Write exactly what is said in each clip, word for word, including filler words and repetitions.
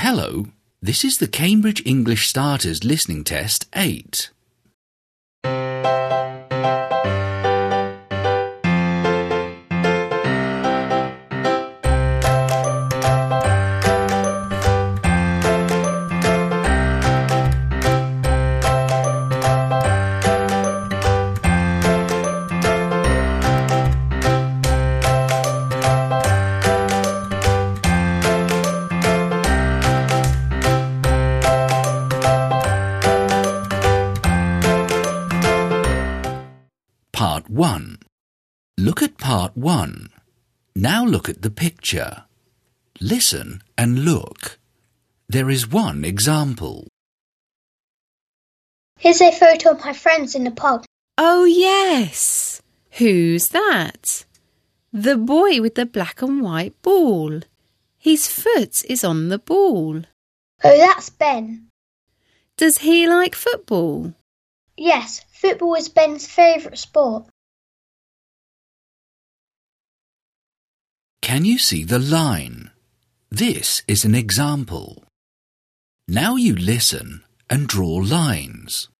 Hello, this is the Cambridge English Starters Listening Test eight. Part one. Look at part one. Now look at the picture. Listen and look. There is one example. Here's a photo of my friends in the pub. Oh, yes. Who's that? The boy with the black and white ball. His foot is on the ball. Oh, that's Ben. Does he like football? Yes, football is Ben's favourite sport. Can you see the line? This is an example. Now you listen and draw lines.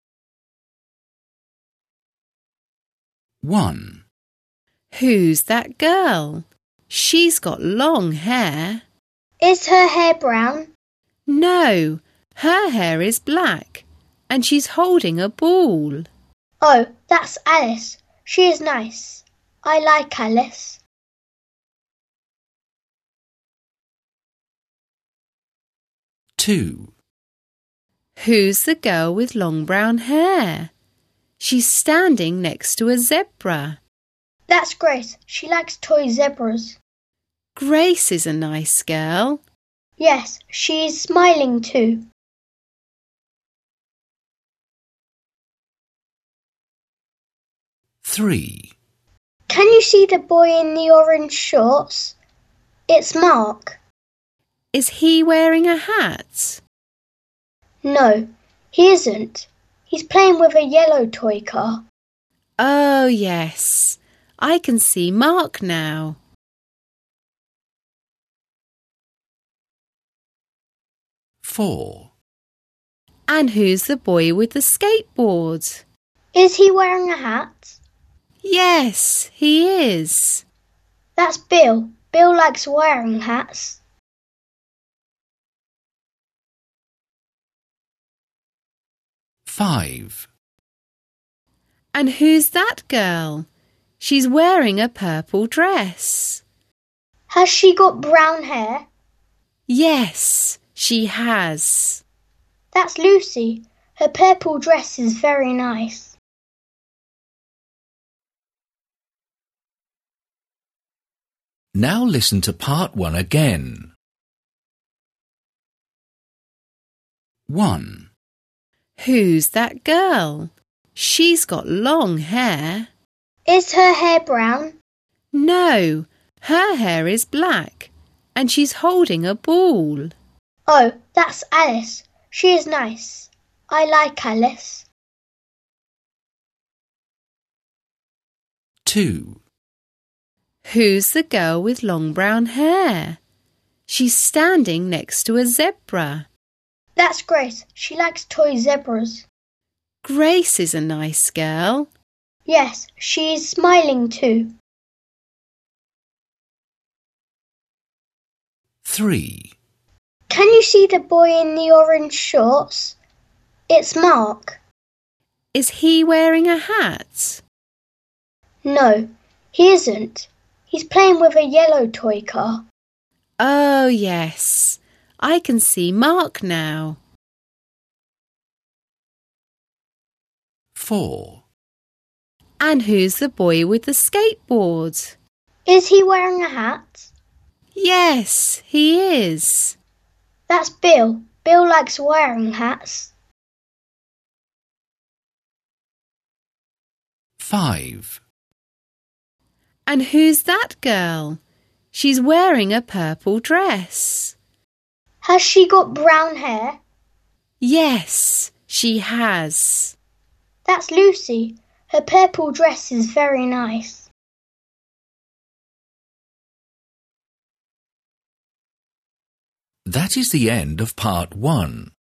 one. Who's that girl? She's got long hair. Is her hair brown? No, her hair is black and she's holding a ball. Oh, that's Alice. She is nice. I like Alice. two. Who's the girl with long brown hair? She's standing next to a zebra. That's Grace. She likes toy zebras. Grace is a nice girl. Yes, she's smiling too. three. Can you see the boy in the orange shorts? It's Mark. Is he wearing a hat? No, he isn't. He's playing with a yellow toy car. Oh, yes. I can see Mark now. four. And who's the boy with the skateboard? Is he wearing a hat? Yes, he is. That's Bill. Bill likes wearing hats. five. And who's that girl? She's wearing a purple dress. Has she got brown hair? Yes, she has. That's Lucy. Her purple dress is very nice. Now listen to part one again. one. Who's that girl? She's got long hair. Is her hair brown? No, her hair is black and she's holding a ball. Oh, that's Alice. She is nice. I like Alice. two. Who's the girl with long brown hair? She's standing next to a zebra. That's Grace. She likes toy zebras. Grace is a nice girl. Yes, she's smiling too. three. Can you see the boy in the orange shorts? It's Mark. Is he wearing a hat? No, he isn't. He's playing with a yellow toy car. Oh, yes. I can see Mark now. four. And who's the boy with the skateboard? Is he wearing a hat? Yes, he is. That's Bill. Bill likes wearing hats. five. And who's that girl? She's wearing a purple dress. Has she got brown hair? Yes, she has. That's Lucy. Her purple dress is very nice. That is the end of part one.